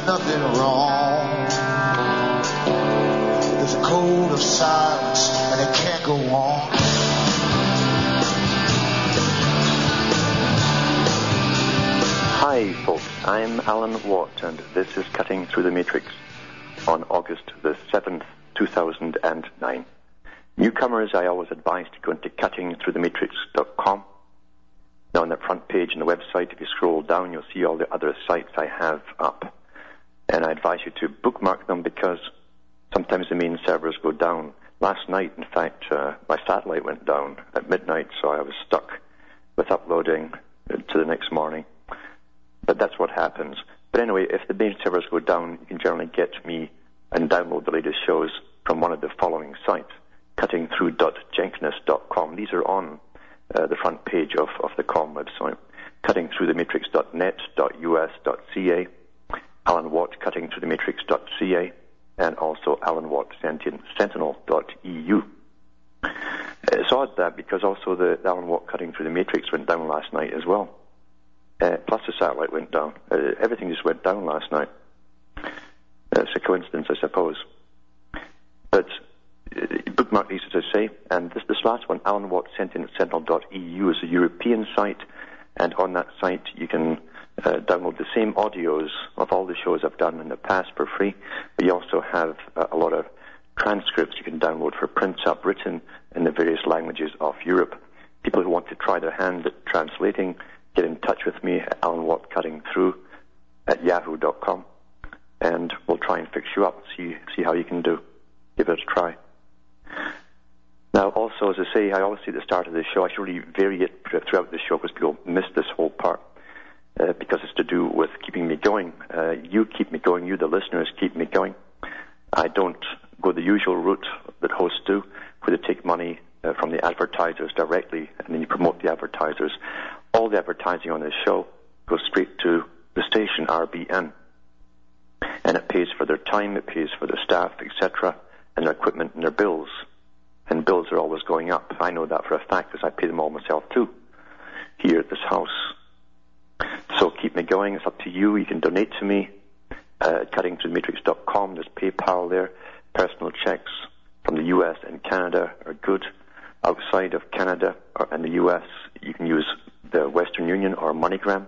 nothing wrong. There's a code of silence and it can't go on. Hi folks, I'm Alan Watt and this is Cutting Through the Matrix on August the 7th, 2009. Newcomers, I always advise to go into cuttingthroughthematrix.com. Now on the front page on the website, if you scroll down, you'll see all the other sites I have up. And I advise you to bookmark them because sometimes the main servers go down. Last night, in fact, my satellite went down at midnight, so I was stuck with uploading to the next morning. But that's what happens. But anyway, if the main servers go down, you can generally get me and download the latest shows from one of the following sites, cuttingthrough.jenkins.com. These are on the front page of the COM website, cuttingthroughthematrix.net.us.ca, Alan Watt, cuttingthroughthematrix.ca, and also Alan Watt, sentinel.eu. It's odd that because also the Alan Watt Cutting Through the Matrix went down last night as well. Plus the satellite went down. Everything just went down last night. It's a coincidence, I suppose. But bookmark these, as I say. And this last one, Alan Watt, sentinel.eu, is a European site. And on that site, you can download the same audios of all the shows I've done in the past for free. But you also have a lot of transcripts you can download for prints up written in the various languages of Europe. People who want to try their hand at translating, get in touch with me at Alan Watt Cutting Through at yahoo.com, and we'll try and fix you up, see how you can do. Give it a try. Now, also, as I say, I always say at the start of the show, I should really vary it throughout the show because people miss this whole part because it's to do with keeping me going. You keep me going. You, the listeners, keep me going. I don't go the usual route that hosts do, where they take money from the advertisers directly, and then you promote the advertisers. All the advertising on this show goes straight to the station, RBN. And it pays for their time, it pays for their staff, etc., and their equipment and their bills. And bills are always going up. I know that for a fact because I pay them all myself too, here at this house. So keep me going. It's up to you. You can donate to me at cuttingthroughthematrix.com. There's PayPal there. Personal checks from the US and Canada are good. Outside of Canada and the US, you can use the Western Union or MoneyGram.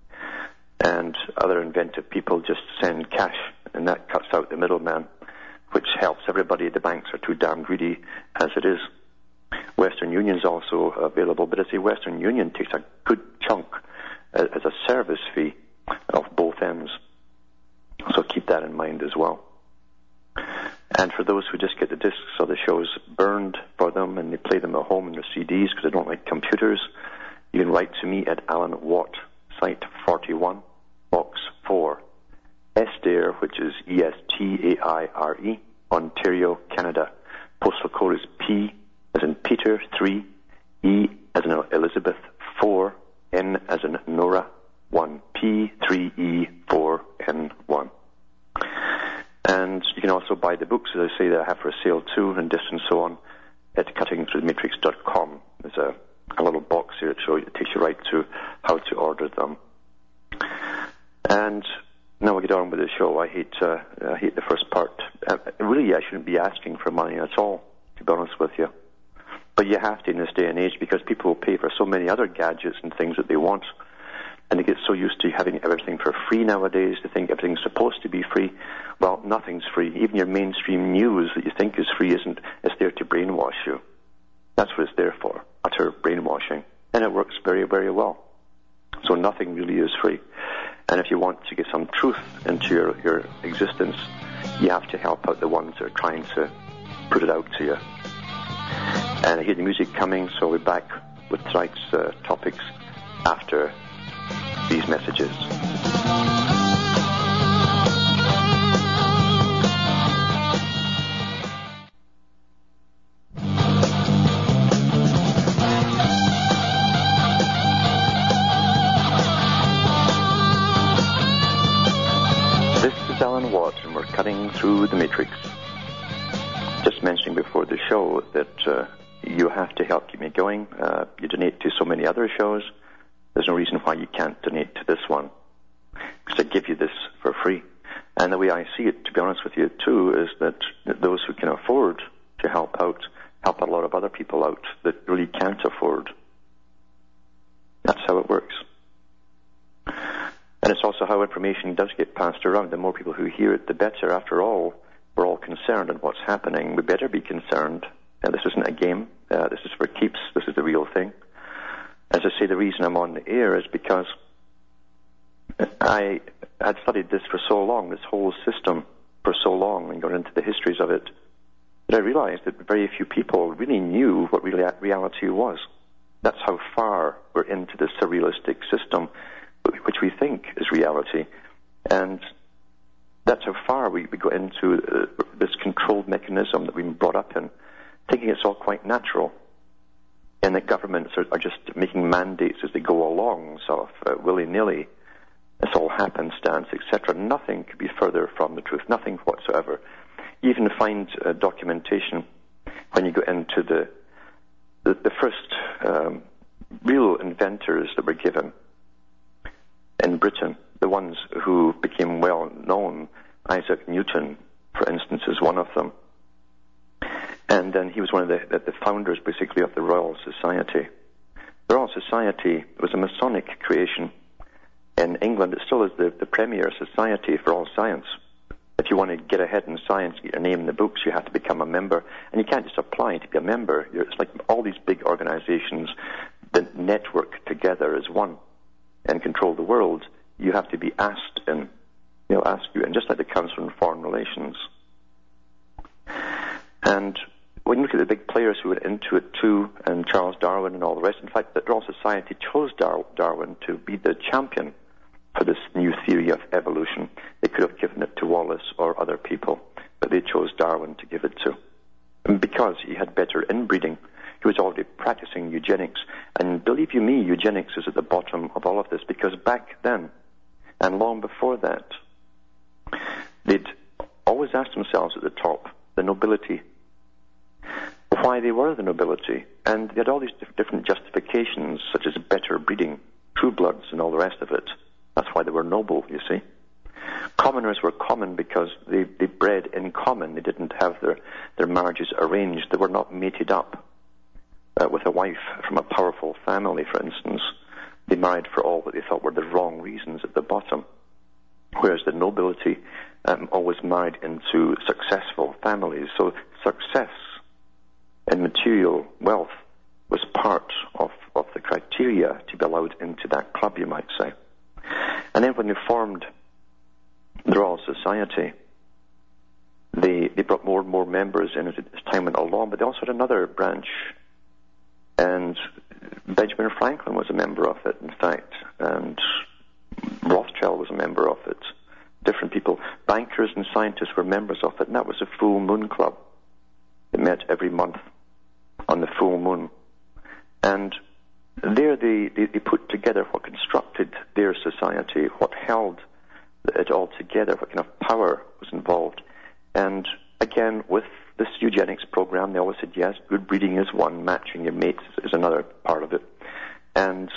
And other inventive people just send cash, and that cuts out the middleman, which helps everybody. The banks are too damn greedy as it is. Western Union is also available, but as the Western Union takes a good chunk as a service fee of both ends. So keep that in mind as well. And for those who just get the discs or the shows burned for them and they play them at home in their CDs because they don't like computers, you can write to me at Alan Watt, Site 41, Box 4, Estaire, which is Estaire, Ontario, Canada. Postal code is P as in Peter 3, E as in Elizabeth 4, N as in Nora 1, P3E4N1. And you can also buy the books, as I say, that I have for sale too, and disc and so on, at cuttingthroughthematrix.com. There's a little box here that takes you right to how to order them. And now we get on with the show. I hate the first part. Really, I shouldn't be asking for money at all, to be honest with you. But you have to in this day and age because people will pay for so many other gadgets and things that they want. And they get so used to having everything for free nowadays. They think everything's supposed to be free. Well, nothing's free. Even your mainstream news that you think is free isn't. It's there to brainwash you. That's what it's there for, utter brainwashing. And it works very, very well. So nothing really is free. And if you want to get some truth into your existence, you have to help out the ones that are trying to put it out to you. And I hear the music coming, so we're back with tonight's topics after these messages. This is Alan Watt, and we're cutting through the matrix. Just mentioning before the show that you have to help keep me going. You donate to so many other shows. There's no reason why you can't donate to this one, because I give you this for free. And the way I see it, to be honest with you, too, is that those who can afford to help out a lot of other people out that really can't afford. That's how it works. And it's also how information does get passed around. The more people who hear it, the better. After all, we're all concerned in what's happening. We better be concerned. And this isn't a game. This is for keeps. This is the real thing. As I say, the reason I'm on the air is because I had studied this for so long, this whole system for so long, and got into the histories of it, that I realized that very few people really knew what reality was. That's how far we're into this surrealistic system, which we think is reality. And that's how far we go into this controlled mechanism that we've been brought up in, thinking it's all quite natural, and that governments are just making mandates as they go along, sort of willy-nilly. It's all happenstance, etc. Nothing could be further from the truth, nothing whatsoever. You even find documentation when you go into the first real inventors that were given in Britain, the ones who became well known. Isaac Newton, for instance, is one of them. And then he was one of the founders, basically, of the Royal Society. The Royal Society was a Masonic creation in England. It still is the premier society for all science. If you want to get ahead in science, get your name in the books, you have to become a member. And you can't just apply to be a member. It's like all these big organizations that network together as one and control the world. You have to be asked in. They'll ask you, and just like the Council on Foreign Relations. And when you look at the big players who went into it too, and Charles Darwin and all the rest, in fact, the Royal Society chose Darwin to be the champion for this new theory of evolution. They could have given it to Wallace or other people, but they chose Darwin to give it to. And because he had better inbreeding, he was already practicing eugenics. And believe you me, eugenics is at the bottom of all of this, because back then, and long before that, they'd always asked themselves at the top, the nobility, why they were the nobility. And they had all these different justifications, such as better breeding, true bloods, and all the rest of it. That's why they were noble, you see. Commoners were common because they bred in common. They didn't have their marriages arranged. They were not mated up with a wife from a powerful family, for instance. They married for all that they thought were the wrong reasons at the bottom. Whereas the nobility always married into successful families. So success and material wealth was part of the criteria to be allowed into that club, you might say. And then when they formed the Royal Society, they brought more and more members in as time went along, but they also had another branch, and Benjamin Franklin was a member of it, in fact, and Rothschild was a member of it. Different people, bankers and scientists were members of it, and that was a full moon club. It met every month on the full moon. And there they put together what constructed their society, what held it all together, what kind of power was involved. And again, with this eugenics program, they always said, yes, good breeding is one, matching your mates is another part of it. And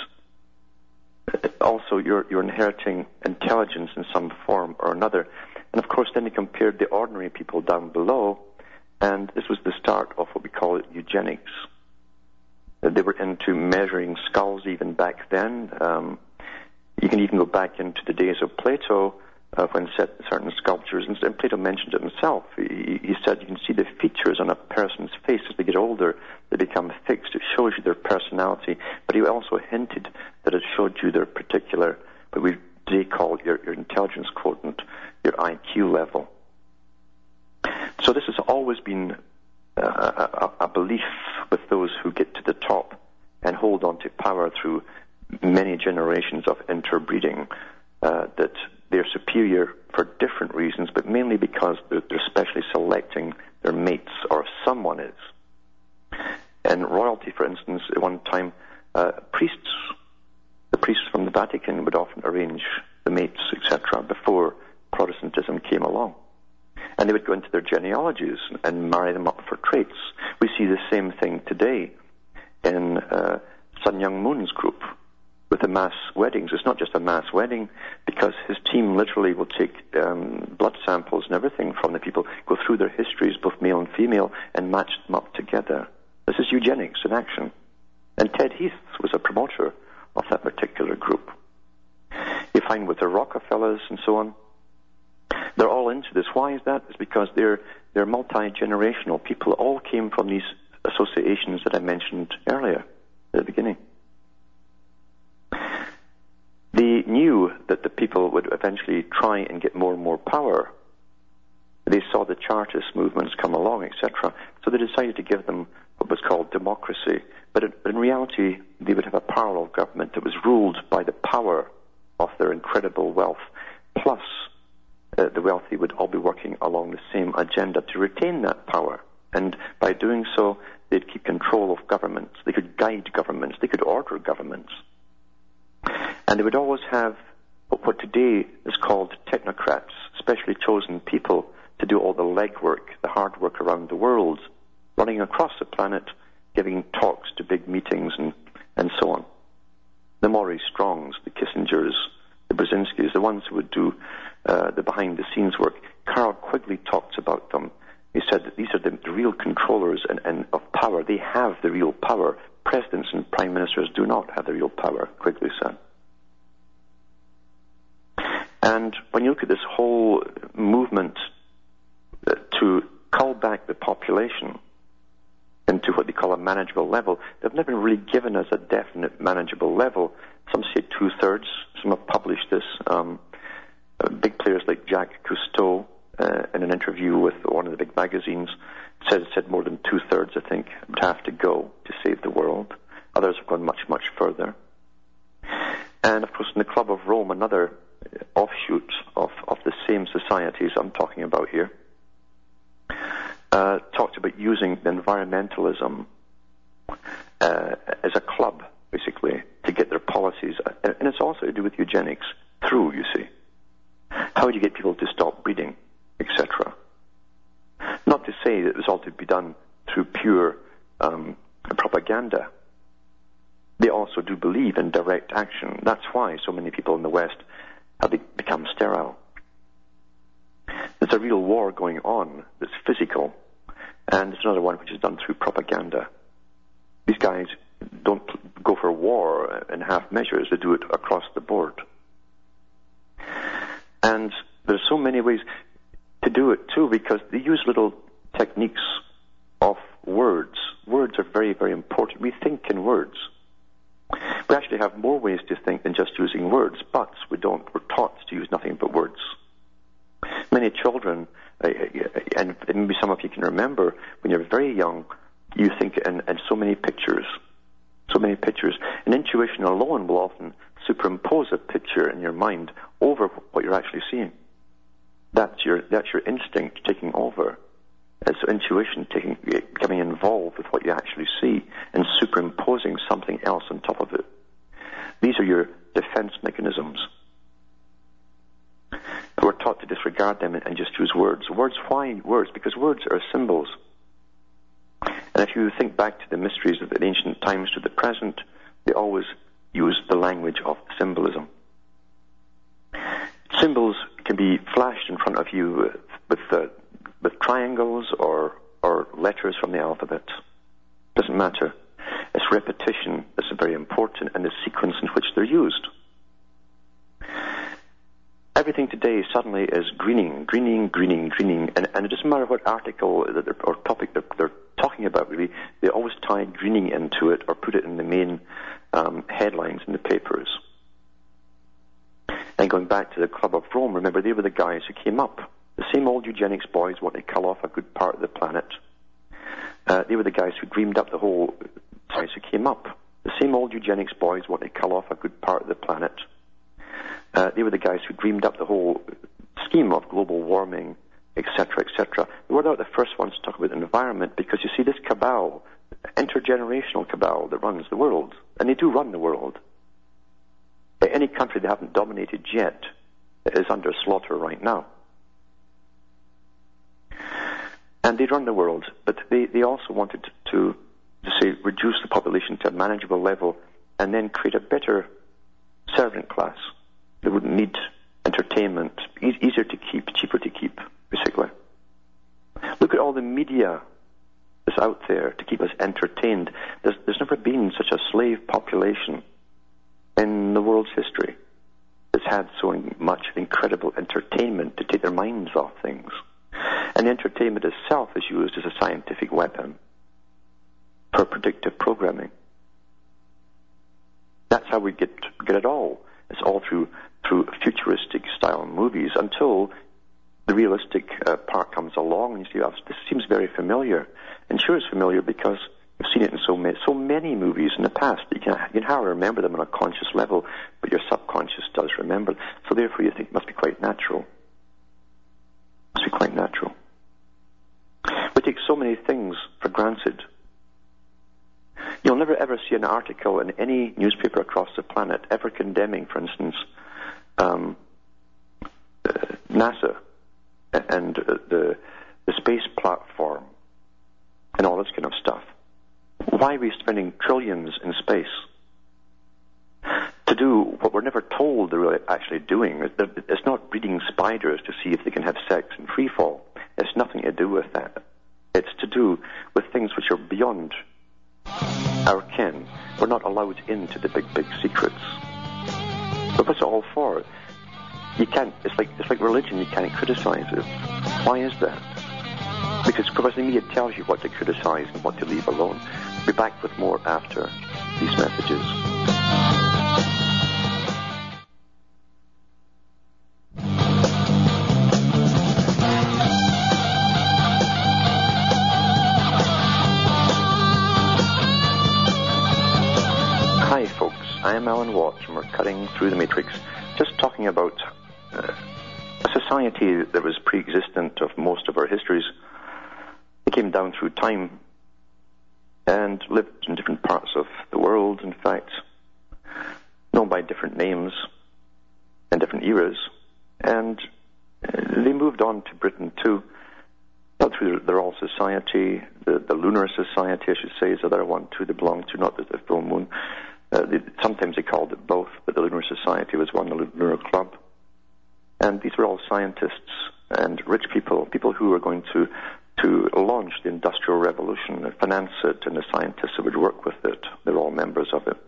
also you're inheriting intelligence in some form or another. And of course then they compared the ordinary people down below, and this was the start of what we call eugenics. They were into measuring skulls even back then. You can even go back into the days of Plato when certain sculptures, and Plato mentioned it himself. He said you can see the features on a person's face as they get older, they become fixed. It shows you their personality, but he also hinted that it showed you their particular, what we today call your intelligence quotient, your IQ level. So this has always been a belief with those who get to the top and hold on to power through many generations of interbreeding, that they're superior for different reasons, but mainly because they're specially selecting their mates, or someone is. And royalty, for instance, at one time, the priests from the Vatican would often arrange the mates, etc., before Protestantism came along. And they would go into their genealogies and marry them up for traits. We see the same thing today in Sun Myung Moon's group with the mass weddings. It's not just a mass wedding, because his team literally will take blood samples and everything from the people, go through their histories, both male and female, and match them up together. This is eugenics in action. And Ted Heath was a promoter of that particular group. You find with the Rockefellers and so on, they're all into this. Why is that? It's because they're multi-generational people. All came from these associations that I mentioned earlier at the beginning. They knew that the people would eventually try and get more and more power. They saw the Chartist movements come along, etc. So they decided to give them what was called democracy. But in reality, they would have a parallel government that was ruled by the power of their incredible wealth, plus the wealthy would all be working along the same agenda to retain that power. And by doing so, they'd keep control of governments. They could guide governments. They could order governments. And they would always have what today is called technocrats, specially chosen people to do all the legwork, the hard work around the world, running across the planet, giving talks to big meetings and so on. The Maurice Strongs, the Kissingers, the Brzezinskis, the ones who would do the behind-the-scenes work. Carl Quigley talks about them. He said that these are the real controllers and of power. They have the real power. Presidents and prime ministers do not have the real power, Quigley said. And when you look at this whole movement to cull back the population into what they call a manageable level, they've never really given us a definite manageable level. Some say 2/3. Some have published this. Big players like Jacques Cousteau, in an interview with one of the big magazines, said more than 2/3, I think, would have to go to save the world. Others have gone much, much further. And, of course, in the Club of Rome, another offshoot of the same societies I'm talking about here, talked about using environmentalism as a club, basically, to get their policies. And it's also to do with eugenics through, you see. How do you get people to stop breeding, etc.? Not to say that it was all to be done through pure propaganda. They also do believe in direct action. That's why so many people in the West have become sterile. There's a real war going on that's physical, and there's another one which is done through propaganda. These guys don't go for war in half measures. They do it across the board. And there's so many ways to do it, too, because they use little techniques of words. Words are very, very important. We think in words. We actually have more ways to think than just using words, but we're taught to use nothing but words. Many children, and maybe some of you can remember, when you're very young, you think in so many pictures. So many pictures. And intuition alone will often superimpose a picture in your mind over what you're actually seeing. That's your instinct taking over. It's intuition becoming involved with what you actually see and superimposing something else on top of it. These are your defense mechanisms. But we're taught to disregard them and just use words. Words, why words? Because words are symbols. And if you think back to the mysteries of the ancient times to the present, they always use the language of symbolism. Symbols can be flashed in front of you with triangles or letters from the alphabet. Doesn't matter. It's repetition that's very important, and the sequence in which they're used. Everything today suddenly is greening, and it doesn't matter what article or topic they're talking about, really. They always tie greening into it or put it in the main headlines in the papers. And going back to the Club of Rome, remember, they were the guys who came up. The same old eugenics boys want to cull off a good part of the planet. They were the guys who dreamed up the whole... guys who came up. The same old eugenics boys want to cull off a good part of the planet. They were the guys who dreamed up the whole scheme of global warming, etc., etc. They were not the first ones to talk about the environment, because you see this cabal, intergenerational cabal that runs the world, and they do run the world. Any country they haven't dominated yet is under slaughter right now. And they run the world, but they also wanted to say, reduce the population to a manageable level and then create a better servant class. They wouldn't need entertainment. Easier to keep, cheaper to keep, basically. Look at all the media that's out there to keep us entertained. There's never been such a slave population in the world's history that's had so much incredible entertainment to take their minds off things. And the entertainment itself is used as a scientific weapon for predictive programming. That's how we get it all. It's all through futuristic style movies until the realistic part comes along and you see, this seems very familiar. And sure it's familiar because you've seen it in so many movies in the past that you can hardly remember them on a conscious level, but your subconscious does remember. So therefore you think it must be quite natural. It must be quite natural. We take so many things for granted. You'll never ever see an article in any newspaper across the planet ever condemning, for instance, NASA and the space platform and all this kind of stuff. Why are we spending trillions in space? To do what we're never told they're really actually doing. It's not breeding spiders to see if they can have sex in free fall. It's nothing to do with that. It's to do with things which are beyond our ken. We're not allowed into the big secrets. But what's it all for? You can't. It's like religion. You can't criticize it. Why is that? Because the media tells you what to criticize and what to leave alone. We'll be back with more after these messages. Hi folks, I am Alan Watts and we're cutting through the matrix, just talking about a society that was pre-existent of most of our histories. It came down through time and lived in different parts of the world, in fact, known by different names and different eras. And they moved on to Britain too, not through the Royal Society, the Lunar Society, I should say, is the other one too they belonged to, not the full moon. Sometimes they called it both, but the Lunar Society was one, the Lunar Club. And these were all scientists and rich people who were going to launch the Industrial Revolution, finance it, and the scientists who would work with it. They're all members of it.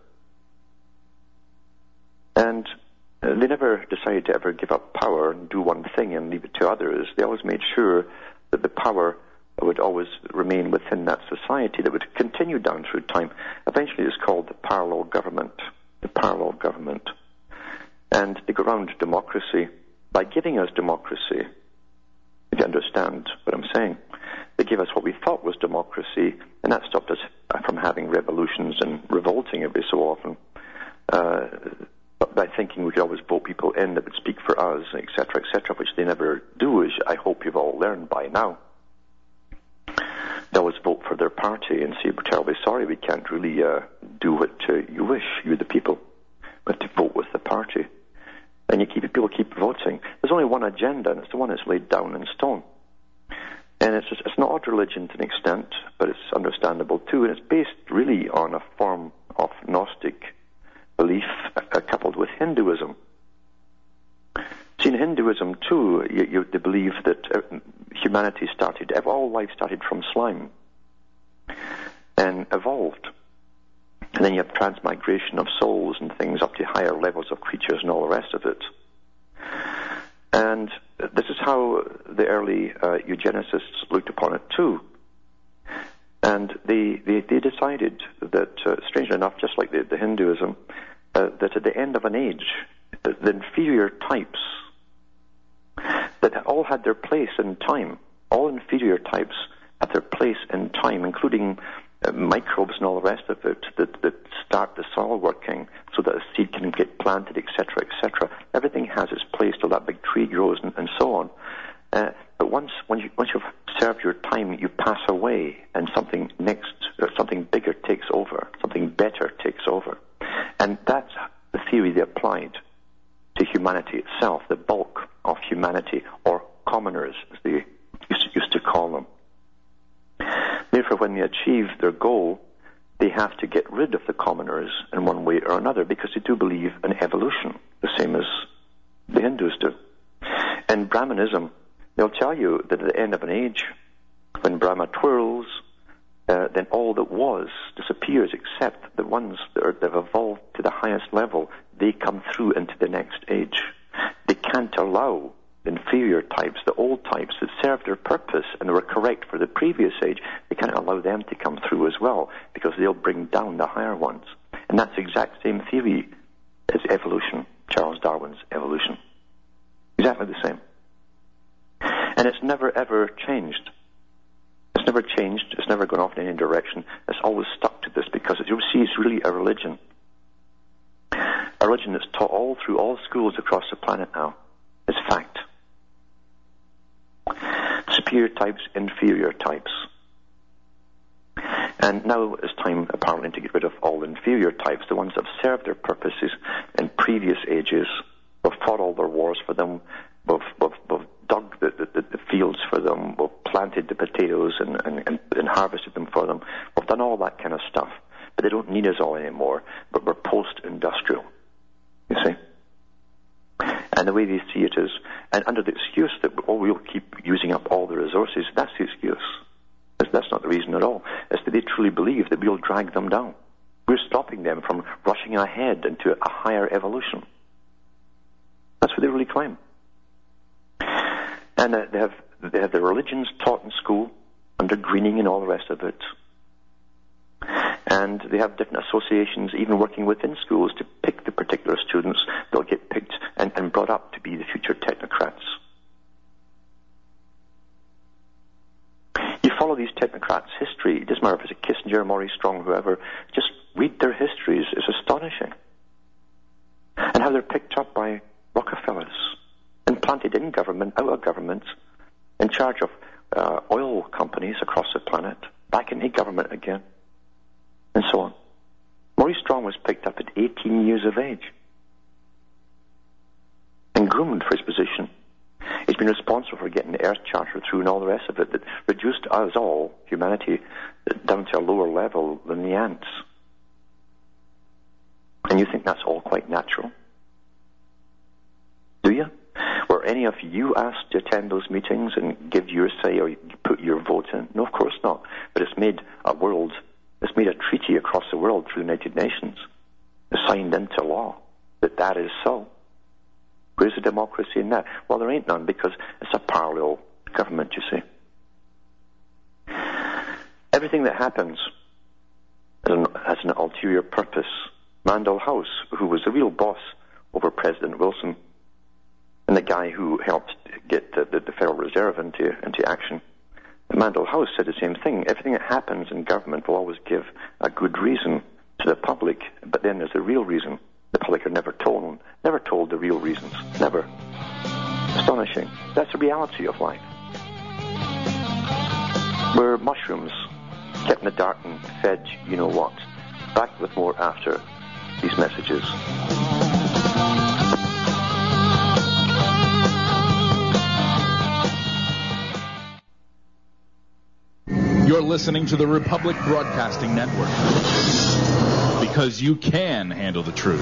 And they never decided to ever give up power and do one thing and leave it to others. They always made sure that the power would always remain within that society, that would continue down through time. Eventually it's called the parallel government. The parallel government. And they go around democracy by giving us democracy. If you understand what I'm saying. They gave us what we thought was democracy, and that stopped us from having revolutions and revolting every so often. By thinking we could always vote people in that would speak for us, etc., which they never do, as I hope you've all learned by now. They always vote for their party and say, we're terribly sorry, we can't really do what you wish, you the people. We have to vote with the party. And people keep voting. There's only one agenda, and it's the one that's laid down in stone. And it's an odd religion to an extent, but it's understandable too, and it's based really on a form of Gnostic belief coupled with Hinduism. See, in Hinduism too, they believe that humanity all life started from slime and evolved. And then you have transmigration of souls and things up to higher levels of creatures and all the rest of it. And this is how the early eugenicists looked upon it too. And they decided that, strangely enough, just like the Hinduism, that at the end of an age, the inferior types that all had their place in time, all inferior types had their place in time, including microbes and all the rest of it that start the soil working so that a seed can get planted, etc., etc. Everything has its place till that big tree grows and so on. But once you've served your time, you pass away, and something bigger takes over, something better takes over. And that's the theory they applied to humanity itself, the bulk of humanity, or commoners, as they used to call them. Therefore, when they achieved their goal, they have to get rid of the commoners in one way or another because they do believe in evolution, the same as the Hindus do. In Brahmanism, they'll tell you that at the end of an age, when Brahma twirls, then all that was disappears except the ones that have evolved to the highest level. They come through into the next age. They can't allow the inferior types, the old types that served their purpose and were correct for the previous age, they can't allow them to come through as well because they'll bring down the higher ones. And that's the exact same theory as evolution, Charles Darwin's evolution. Exactly the same. And it's never ever changed. It's never changed. It's never gone off in any direction. It's always stuck to this because you'll see it's really a religion. A religion that's taught all through all schools across the planet now. It's fact. Superior types, inferior types. And now it's time, apparently, to get rid of all inferior types, the ones that have served their purposes in previous ages. We've fought all their wars for them. We've dug the fields for them. We've planted the potatoes and harvested them for them. We've done all that kind of stuff. But they don't need us all anymore. But we're post-industrial. You see? And the way they see it is, and under the excuse that we'll keep using up all the resources, that's the excuse. That's not the reason at all. It's that they truly believe that we'll drag them down. We're stopping them from rushing ahead into a higher evolution. That's what they really claim. And they have the religions taught in school, under Greening and all the rest of it. And they have different associations, even working within schools, to pick the particular students. They'll get picked and brought up to be the future technocrats. You follow these technocrats' history. It doesn't matter if it's a Kissinger, Maurice Strong, whoever. Just read their histories. It's astonishing. And how they're picked up by Rockefellers and planted in government, out of government, in charge of oil companies across the planet, back into government again, and so on. Maurice Strong was picked up at 18 years of age and groomed for his position. He's been responsible for getting the Earth Charter through and all the rest of it that reduced us all, humanity, down to a lower level than the ants. And you think that's all quite natural? Do you? Were any of you asked to attend those meetings and give your say or put your vote in? No, of course not. But it's made a treaty across the world through the United Nations. It's signed into law that is so. Where's the democracy in that? Well, there ain't none because it's a parallel government, you see. Everything that happens has an ulterior purpose. Mandel House, who was the real boss over President Wilson, and the guy who helped get the Federal Reserve into action, Mandel House said the same thing. Everything that happens in government will always give a good reason to the public, but then there's a real reason. The public are never told the real reasons. Never. Astonishing. That's the reality of life. We're mushrooms, kept in the dark and fed you know what. Back with more after these messages. You're listening to the Republic Broadcasting Network. Because you can handle the truth.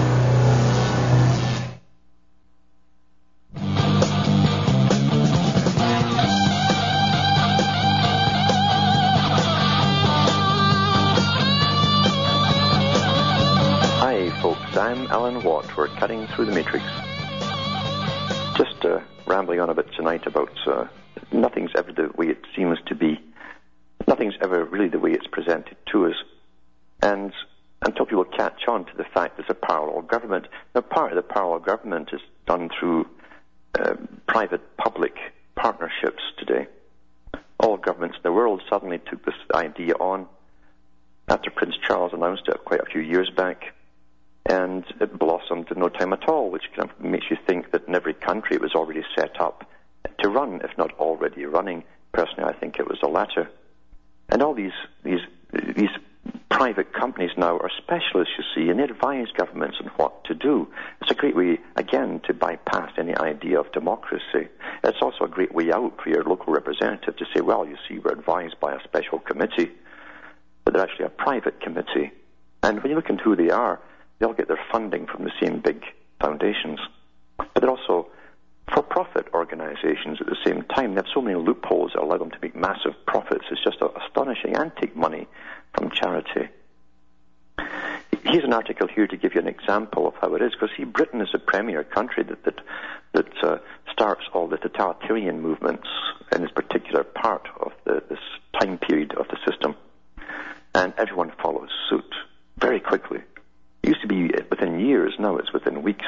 Hi, folks. I'm Alan Watt. We're cutting through the matrix. Just rambling on a bit tonight about nothing's ever the way it seems to be. Nothing's ever really the way it's presented to us. And until people catch on to the fact there's a parallel government. Now, part of the parallel government is done through private-public partnerships today. All governments in the world suddenly took this idea on after Prince Charles announced it quite a few years back, and it blossomed in no time at all, which kind of makes you think that in every country it was already set up to run, if not already running. Personally, I think it was the latter. And all these private companies now are specialists, you see, and they advise governments on what to do. It's a great way, again, to bypass any idea of democracy. It's also a great way out for your local representative to say, well, you see, we're advised by a special committee. But they're actually a private committee. And when you look into who they are, they all get their funding from the same big foundations. But they're also for-profit organizations at the same time. They have so many loopholes that allow them to make massive profits. It's just astonishing, and take money from charity. Here's an article here to give you an example of how it is, because see, Britain is a premier country that starts all the totalitarian movements in this particular part of this time period of the system, and everyone follows suit very quickly. It used to be within years, now it's within weeks.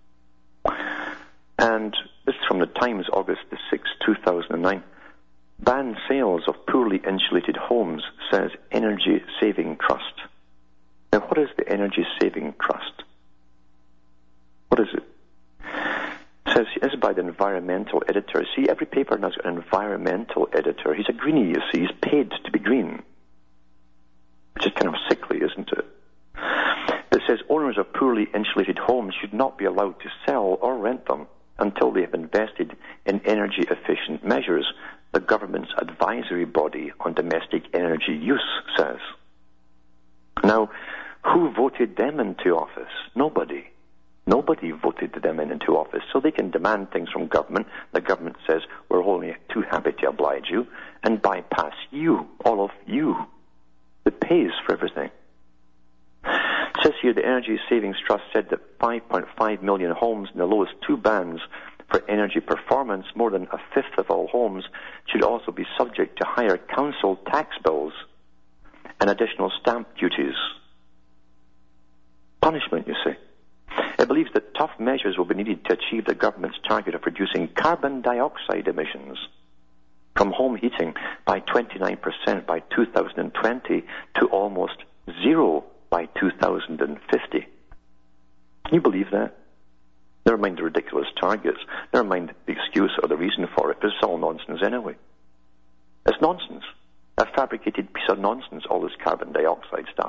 And this is from the Times, August the 6th, 2009. Ban sales of poorly insulated homes, says Energy Saving Trust. Now, what is the Energy Saving Trust? What is it? It says this is by the environmental editor. See, every paper now has got an environmental editor. He's a greenie, you see. He's paid to be green. Which is kind of sickly, isn't it? It says owners of poorly insulated homes should not be allowed to sell or rent them until they have invested in energy-efficient measures, the government's advisory body on domestic energy use says. Now, who voted them into office? Nobody. Nobody voted them into office, so they can demand things from government. The government says, we're only too happy to oblige you, and bypass you, all of you, that pays for everything. It says here the Energy Savings Trust said that 5.5 million homes in the lowest two bands for energy performance, more than a fifth of all homes, should also be subject to higher council tax bills and additional stamp duties. Punishment, you see. It believes that tough measures will be needed to achieve the government's target of reducing carbon dioxide emissions from home heating by 29% by 2020 to almost zero by 2050. Can you believe that? Never mind the ridiculous targets. Never mind the excuse or the reason for it. It's all nonsense anyway. It's nonsense. A fabricated piece of nonsense, all this carbon dioxide stuff.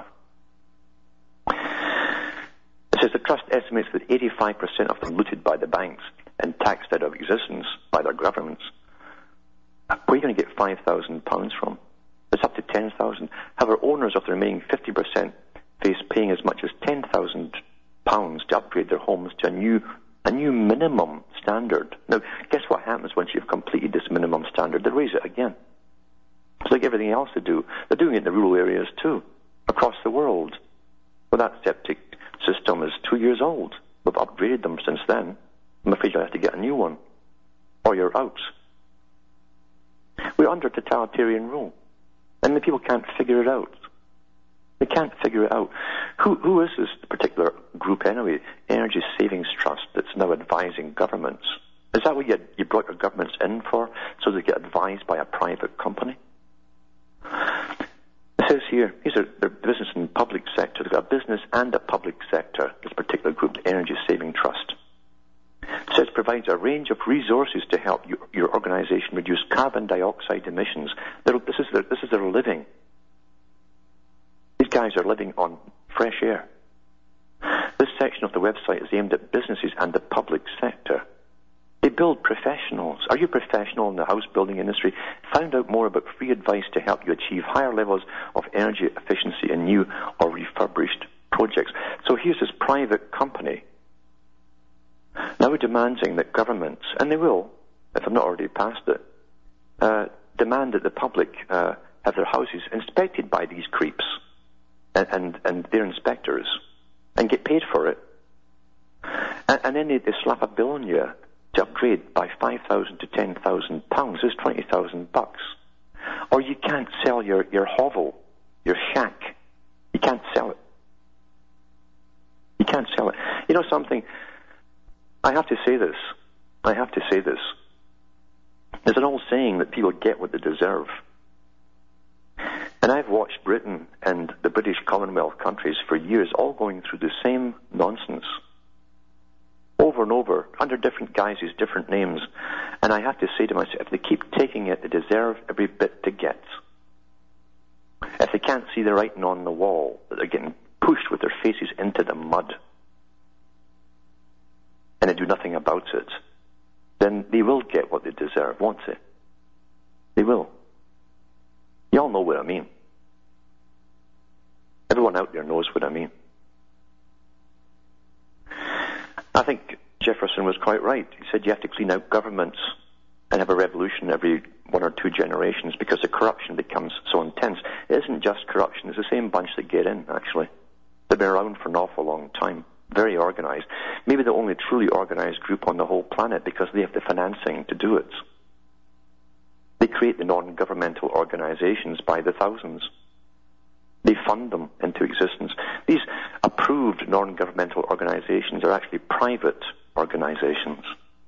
It says the trust estimates that 85% of them looted by the banks and taxed out of existence by their governments. Where are you going to get £5,000 from? It's up to 10,000. However, owners of the remaining 50% face paying as much as £10,000 to upgrade their homes to a new minimum standard. Now, guess what happens once you've completed this minimum standard? They raise it again. It's like everything else they do. They're doing it in the rural areas too, across the world. Well, that septic system is 2 years old. We've upgraded them since then. I'm afraid you'll have to get a new one, or you're out. We're under totalitarian rule, and the people can't figure it out. They can't figure it out. Who is this particular group anyway, Energy Savings Trust, that's now advising governments? Is that what you brought your governments in for, so they get advised by a private company? It says here, these are the business and public sector. They've got a business and a public sector, this particular group, the Energy Saving Trust. It says provides a range of resources to help your organization reduce carbon dioxide emissions. This is their living. These guys are living on fresh air. This section of the website is aimed at businesses and the public sector. They build professionals. Are you a professional in the house building industry? Find out more about free advice to help you achieve higher levels of energy efficiency in new or refurbished projects. So here's this private company now demanding that governments, and they will, if they've not already passed it, demand that the public have their houses inspected by these creeps and their inspectors and get paid for it. And then they slap a bill on you to upgrade by £5,000 to £10,000. It's $20,000. Or you can't sell your hovel, your shack. You can't sell it. You can't sell it. You know something? I have to say this. There's an old saying that people get what they deserve. And I've watched Britain and the British Commonwealth countries for years all going through the same nonsense. Over and over, under different guises, different names. And I have to say to myself, if they keep taking it, they deserve every bit they get. If they can't see the writing on the wall, that they're getting pushed with their faces into the mud, and they do nothing about it, then they will get what they deserve, won't they? They will. You all know what I mean. Everyone out there knows what I mean. I think Jefferson was quite right. He said you have to clean out governments and have a revolution every 1 or 2 generations because the corruption becomes so intense. It isn't just corruption. It's the same bunch that get in, actually. They've been around for an awful long time. Very organized. Maybe the only truly organized group on the whole planet because they have the financing to do it. They create the non-governmental organizations by the thousands. They fund them into existence. These approved non-governmental organizations are actually private organizations.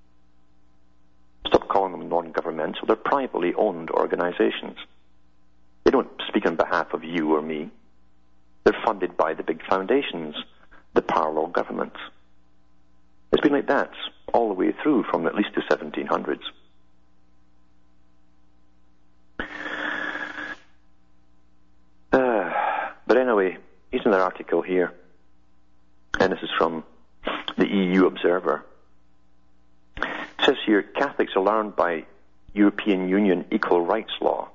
Stop calling them non-governmental. They're privately owned organizations. They don't speak on behalf of you or me. They're funded by the big foundations, the parallel governments. It's been like that all the way through from at least the 1700s. But anyway, here's another article here, and this is from the EU Observer. It says here, Catholics alarmed by European Union equal rights law.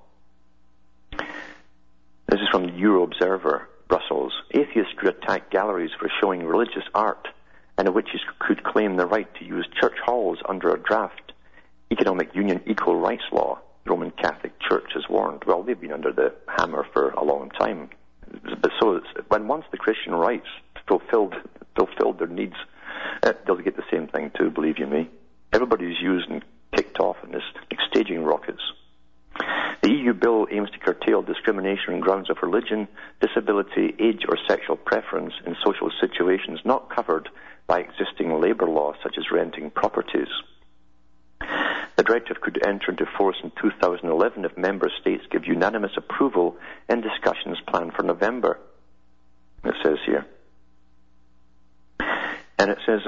This is from the Euro Observer, Brussels. Atheists could attack galleries for showing religious art, and witches could claim the right to use church halls under a draft Economic Union equal rights law, the Roman Catholic Church has warned. Well, they've been under the hammer for a long time. But so when once the Christian rights fulfilled their needs, they'll get the same thing too, believe you me. Everybody's used and kicked off in this like staging rockets. The EU bill aims to curtail discrimination on grounds of religion, disability, age or sexual preference in social situations not covered by existing labour laws such as renting properties. The directive could enter into force in 2011 if member states give unanimous approval and discussions planned for November, it says here. And it says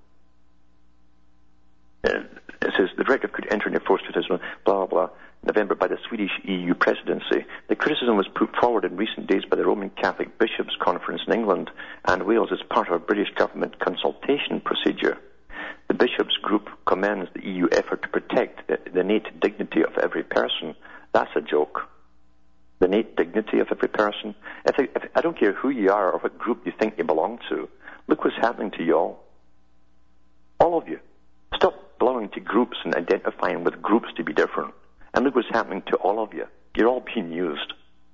the directive could enter into force blah, blah, blah, November by the Swedish EU presidency. The criticism was put forward in recent days by the Roman Catholic Bishops' Conference in England and Wales as part of a British government consultation procedure. The Bishops' Group commends the EU effort to protect the innate dignity of every person. That's a joke. The innate dignity of every person. I don't care who you are or what group you think you belong to. Look what's happening to you all. All of you. Stop belonging to groups and identifying with groups to be different. And look what's happening to all of you. You're all being used.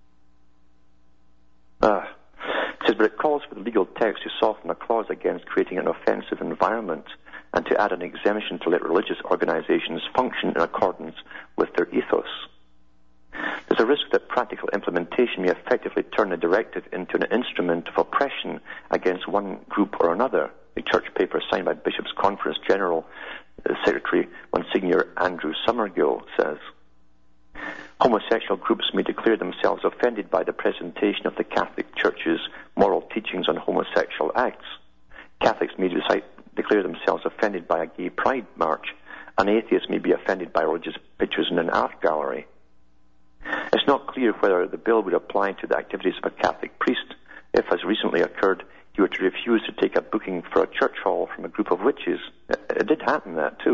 It says, but it calls for the legal text to soften a clause against creating an offensive environment and to add an exemption to let religious organizations function in accordance with their ethos. There's a risk that practical implementation may effectively turn the directive into an instrument of oppression against one group or another. The church paper signed by Bishops' Conference General Secretary Monsignor Andrew Somergill says, homosexual groups may declare themselves offended by the presentation of the Catholic Church's moral teachings on homosexual acts. Catholics may declare themselves offended by a gay pride march, and atheists may be offended by religious pictures in an art gallery. It's not clear whether the bill would apply to the activities of a Catholic priest if, as recently occurred, he were to refuse to take a booking for a church hall from a group of witches. It did happen, that too.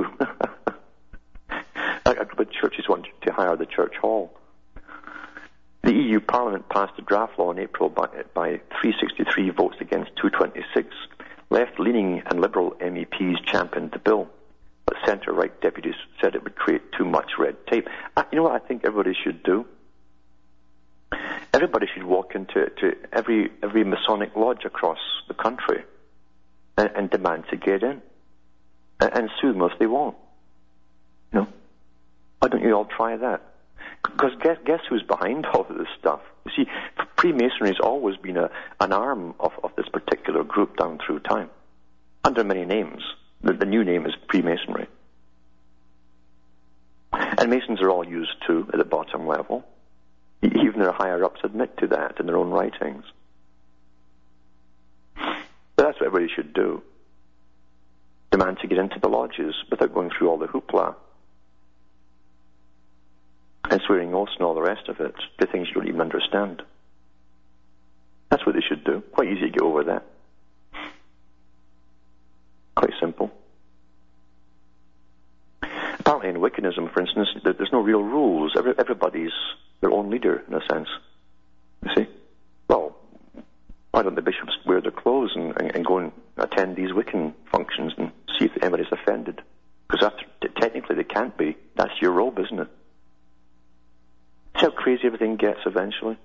A group of churches wanted to hire the church hall. The EU Parliament passed a draft law in April by 363 votes against 226. Left-leaning and Liberal MEPs championed the bill, but centre-right deputies said it would create too much red tape. You know what I think everybody should do? Everybody should walk into every Masonic lodge across the country and demand to get in and sue them if they won't. You know? Why don't you all try that? Because guess who's behind all of this stuff? You see, Freemasonry has always been an arm of this particular group down through time, under many names. The new name is Freemasonry. And Masons are all used too at the bottom level. Even their higher-ups admit to that in their own writings. But that's what everybody should do. Demand to get into the lodges without going through all the hoopla and swearing oaths and all the rest of it, the things you don't even understand. That's what they should do. Quite easy to get over that. Quite simple. Apparently in Wiccanism, for instance, there's no real rules. Everybody's their own leader, in a sense. You see? Well, Why don't the bishops wear their clothes and go and attend these Wiccan functions and see if anybody's offended? Because technically they can't be. That's your robe, isn't it? See how crazy everything gets eventually?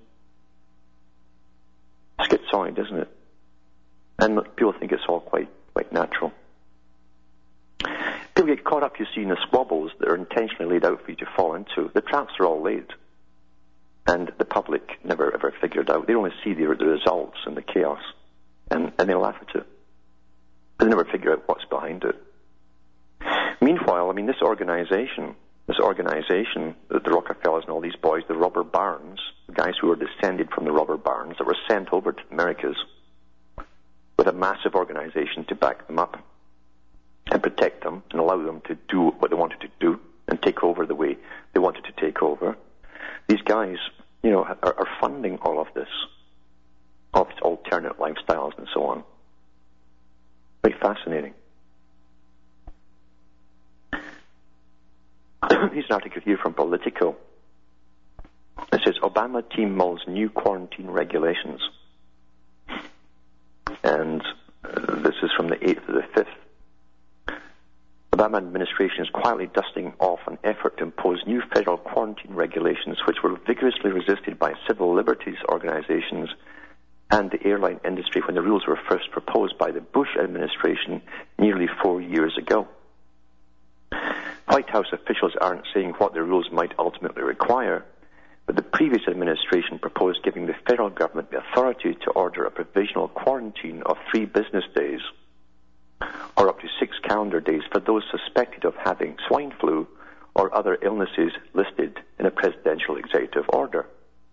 It's schizoid, isn't it? And people think it's all quite natural. People get caught up, you see, in the squabbles that are intentionally laid out for you to fall into. The traps are all laid. And the public never ever figured out. They only see the results and the chaos. And they laugh at it. But they never figure out what's behind it. Meanwhile, I mean, this organization, the Rockefellers and all these boys, the robber barons, the guys who were descended from the robber barons that were sent over to the Americas with a massive organization to back them up and protect them and allow them to do what they wanted to do and take over the way they wanted to take over. These guys, are funding all of this, all these alternate lifestyles and so on. Very fascinating. Here's an article here from Politico. It says, Obama team mulls new quarantine regulations. And this is from the 8th to the 5th. Obama administration is quietly dusting off an effort to impose new federal quarantine regulations which were vigorously resisted by civil liberties organizations and the airline industry when the rules were first proposed by the Bush administration nearly 4 years ago. White House officials aren't saying what the rules might ultimately require, but the previous administration proposed giving the federal government the authority to order a provisional quarantine of 3 business days, or up to 6 calendar days for those suspected of having swine flu or other illnesses listed in a presidential executive order.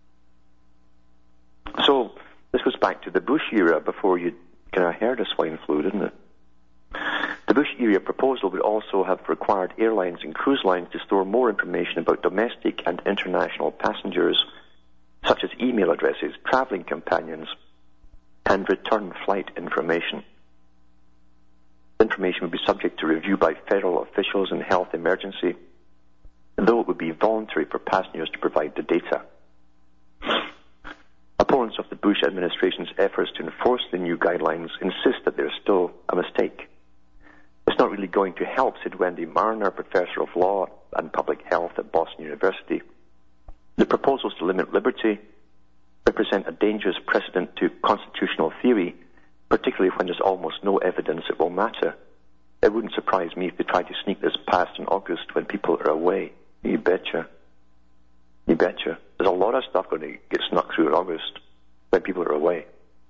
So this goes back to the Bush era before you kind of heard of swine flu, didn't it? The Bush era proposal would also have required airlines and cruise lines to store more information about domestic and international passengers, such as email addresses, traveling companions, and return flight information. The information would be subject to review by federal officials in health emergency, though it would be voluntary for passengers to provide the data. Opponents of the Bush administration's efforts to enforce the new guidelines insist that they're still a mistake. It's not really going to help, said Wendy Marner, professor of law and public health at Boston University. The proposals to limit liberty represent a dangerous precedent to constitutional theory, particularly when there's almost no evidence it will matter. It wouldn't surprise me if they tried to sneak this past in August when people are away. You betcha. You betcha. There's a lot of stuff going to get snuck through in August when people are away.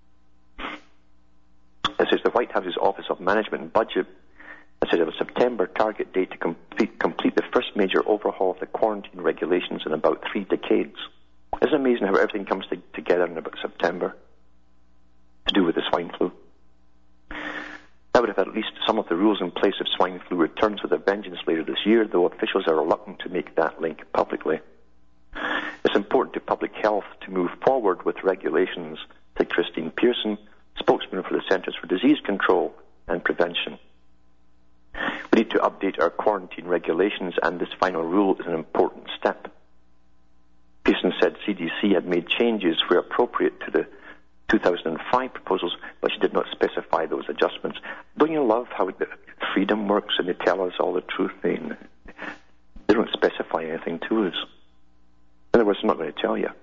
It says the White House's Office of Management and Budget said it was September target date to complete the first major overhaul of the quarantine regulations in about 3 decades. Isn't it amazing how everything comes together in about September to do with the swine flu? That would have at least some of the rules in place if swine flu returns with a vengeance later this year, though officials are reluctant to make that link publicly. It's important to public health to move forward with regulations, said Christine Pearson, spokesman for the Centers for Disease Control and Prevention. We need to update our quarantine regulations, and this final rule is an important step. Pearson said CDC had made changes where appropriate to the 2005 proposals, but she did not specify those adjustments. Don't you love how the freedom works and they tell us all the truth? They don't specify anything to us. In other words, I'm not going to tell you.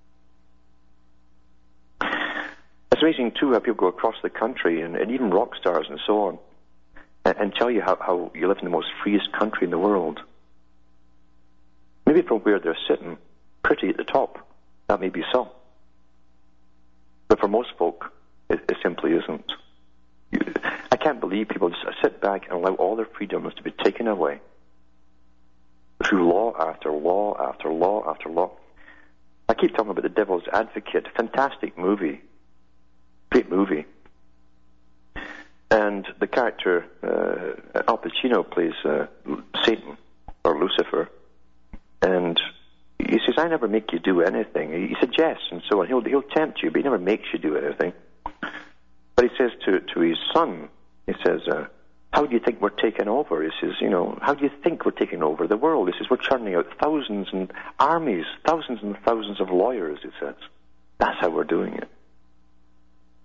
It's amazing, too, how people go across the country, and even rock stars and so on, and tell you how you live in the most freest country in the world. Maybe from where they're sitting, pretty at the top, that may be so. But for most folk, it simply isn't. I can't believe people just sit back and allow all their freedoms to be taken away through law after law after law after law. I keep talking about The Devil's Advocate, fantastic movie, great movie. And the character, Al Pacino plays Satan, or Lucifer, and he says, I never make you do anything. He suggests and so on. He'll tempt you, but he never makes you do anything. But he says to his son, he says, how do you think we're taking over? He says, how do you think we're taking over the world? He says, we're churning out thousands and armies, thousands and thousands of lawyers, he says. That's how we're doing it.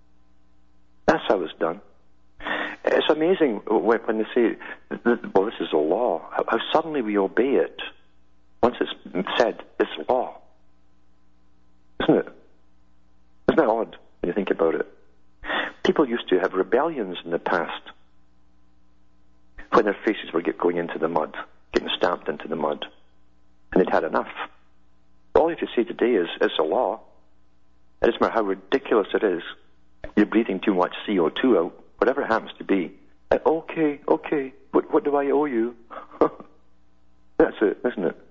how it's done. It's amazing when they say, well, this is a law, how suddenly we obey it once it's said, it's law. Isn't it? Isn't that odd when you think about it? People used to have rebellions in the past when their faces were going into the mud, getting stamped into the mud, and they'd had enough. All you have to say today is, it's a law. It doesn't matter how ridiculous it is. You're breathing too much CO2 out, whatever it happens to be. And okay, what do I owe you? That's it, isn't it?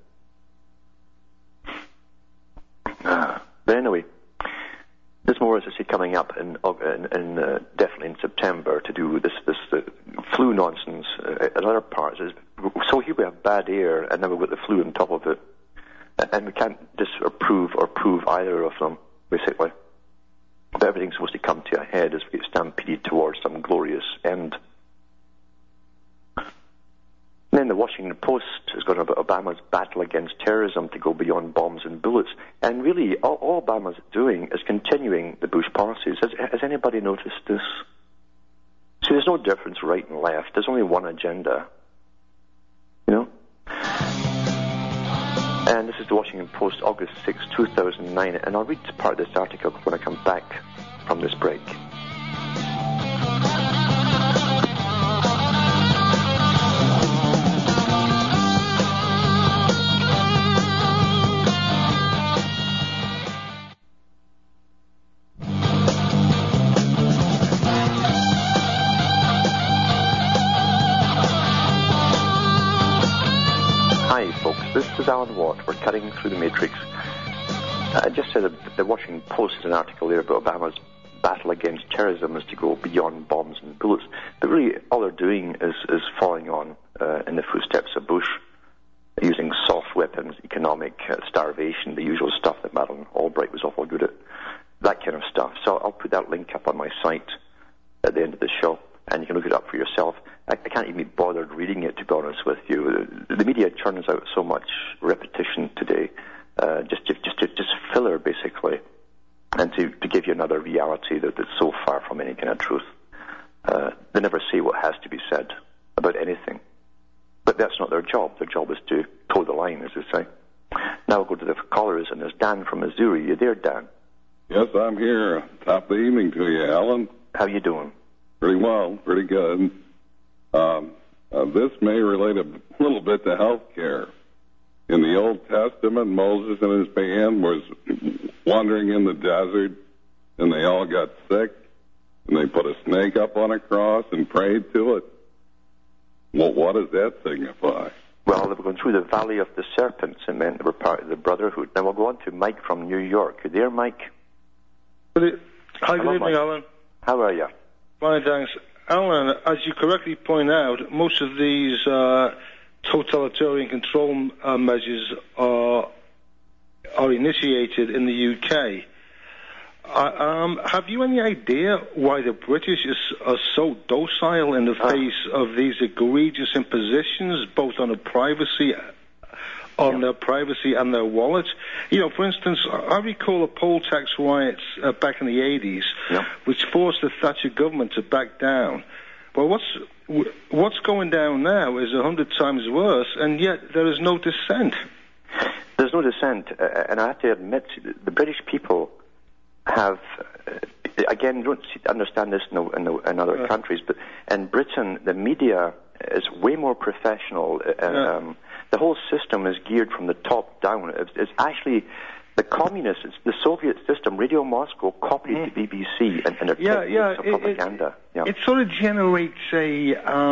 But anyway, there's more, as I say, coming up in definitely in September to do with this flu nonsense in other parts. So here we have bad air, and then we've got the flu on top of it, and we can't disapprove or prove either of them, basically. But everything's supposed to come to a head as we get stampeded towards some glorious end. And then the Washington Post has got about Obama's battle against terrorism to go beyond bombs and bullets. And really, all Obama's doing is continuing the Bush policies. Has anybody noticed this? See, there's no difference right and left. There's only one agenda. You know? And this is the Washington Post, August 6, 2009. And I'll read part of this article when I come back from this break. Alan Watt, we're cutting through the matrix. I just said that the Washington Post has an article there about Obama's battle against terrorism is to go beyond bombs and bullets. But really, all they're doing is following on in the footsteps of Bush, using soft weapons, economic starvation, the usual stuff that Madeleine Albright was awful good at, that kind of stuff. So I'll put that link up on my site at the end of the show, and you can look it up for yourself. I can't even be bothered reading it, to be honest with you. The media churns out so much repetition today, just filler, basically, and to give you another reality that's so far from any kind of truth. They never say what has to be said about anything. But that's not their job. Their job is to toe the line, as they say. Now we'll go to the callers, and there's Dan from Missouri. You there, Dan? Yes, I'm here. Top of the evening to you, Alan. How you doing? Pretty well, pretty good. This may relate a little bit to health care. In the Old Testament, Moses and his band was wandering in the desert, and they all got sick, and they put a snake up on a cross and prayed to it. Well, what does that signify? Well, they were going through the Valley of the Serpents, and meant they were part of the Brotherhood. Now we'll go on to Mike from New York. You there, Mike? Hi, good evening, Mike. Alan. How are you? Fine, thanks. Alan, as you correctly point out, most of these totalitarian control measures are initiated in the UK. Have you any idea why the British are so docile in the face of these egregious impositions, both on their privacy and their wallet? You know, for instance, I recall the poll tax riots back in the 80s, which forced the Thatcher government to back down. Well, what's going down now is 100 times worse, and yet there is no dissent. There's no dissent, and I have to admit, the British people have, again, you don't understand this in other countries, but in Britain, the media is way more professional. The whole system is geared from the top down. It's actually the communists, it's the Soviet system. Radio Moscow copied the BBC and their techniques of propaganda. It sort of generates a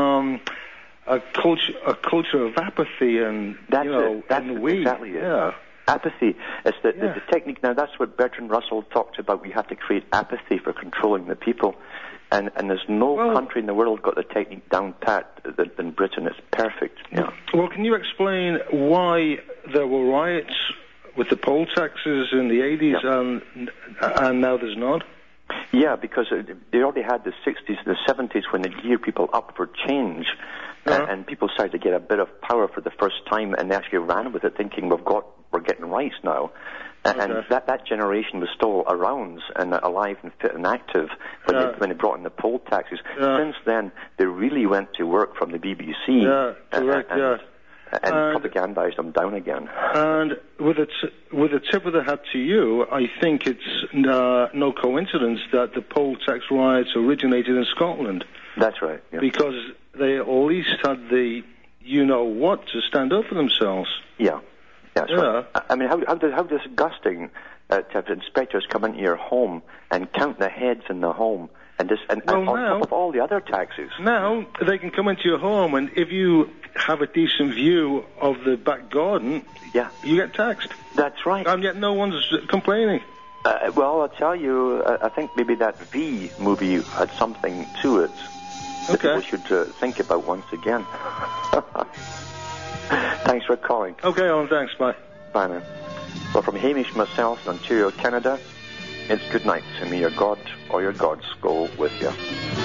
culture of apathy and exactly it. Apathy. It's the technique. Now that's what Bertrand Russell talked about. We have to create apathy for controlling the people. And there's no country in the world got the technique down pat than Britain. It's perfect. Yeah. Well, can you explain why there were riots with the poll taxes in the 80s and now there's not? Yeah, because they already had the 60s and the 70s when they geared people up for change. And people started to get a bit of power for the first time, and they actually ran with it, thinking we've got were getting rice now. And that generation was still around and alive and fit and active when they brought in the poll taxes. Since then, they really went to work from the BBC and propagandized them down again. And with a tip of the hat to you, I think it's no coincidence that the poll tax riots originated in Scotland. That's right. Yeah. Because they at least had the you-know-what to stand up for themselves. Yeah. That's right. I mean, how disgusting to have inspectors come into your home and count the heads in the home and on top of all the other taxes. Now they can come into your home, and if you have a decent view of the back garden, you get taxed. That's right. And yet no one's complaining. Well, I'll tell you, I think maybe that V movie had something to it that people should think about once again. Thanks for calling. Okay, Alan, thanks. Bye. Bye, man. Well, from Hamish and myself in Ontario, Canada, it's good night. And may your God or your gods go with you.